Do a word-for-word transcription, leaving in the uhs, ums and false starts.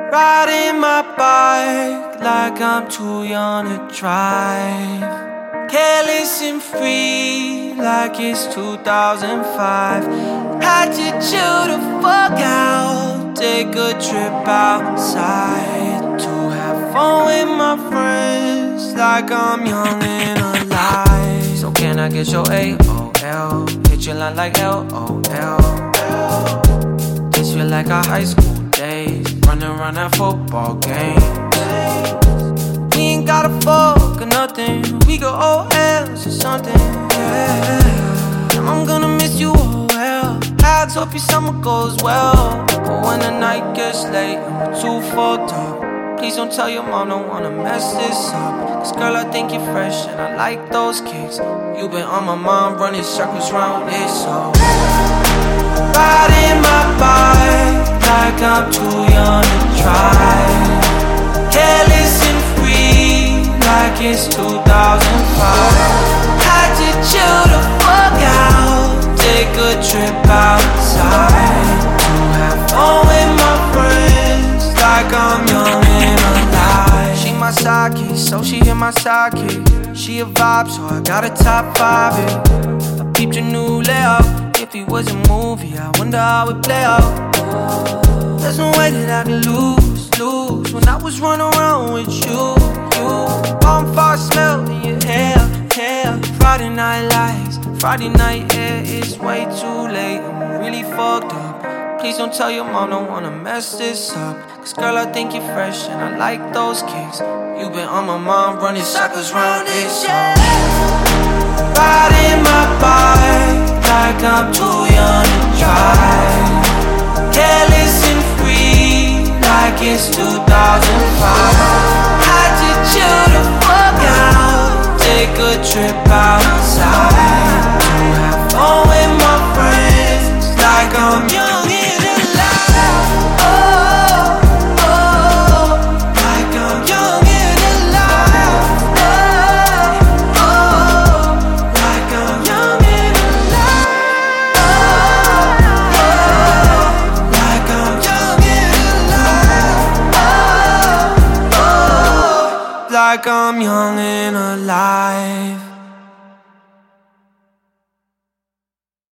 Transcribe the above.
Riding my bike like I'm too young to drive. Careless and free like it's two thousand five. Had to chill the fuck out, take a trip outside to have fun with my friends like I'm young and alive. So can I get your A O L? Hit your line like L O L. This feel like our high school days, running around at football games. We ain't gotta fuck or nothing, we go O Ls or something, yeah. I'm gonna miss you, oh well. I hope your summer goes well. But when the night gets late and we're too fucked up, please don't tell your mom, don't wanna mess this up. Cause girl, I think you're fresh and I like those kicks. You been on my mind, running circles round it, so riding my bike like I'm too young to try. Careless and free like it's two thousand five. Had to chill the fuck out, take a trip outside to have fun with my friends like I'm young and alive. She my sidekick, so she hit my sidekick. She a vibe, so I got a top five it. I peeped your new layout. If it was a movie, I wonder how it play out. There's no way that I can lose, lose when I was running around with you, you. Bonfire smell in your hair, hair. Friday night lights, Friday night air. It's way too late, I'm really fucked up. Please don't tell your mom, don't wanna mess this up. Cause girl, I think you're fresh and I like those kicks. You been on my mind, running circles round it, so riding my bike like I'm too young to drive. Careless and free like it's two thousand five. Had to chill the fuck out, take a trip outside to have fun with my friends like I'm young and alive. Oh, oh, like I'm young and alive. Oh, oh, like I'm young and alive. Oh, oh, like I'm young and alive. Oh, oh, like I'm young and alive.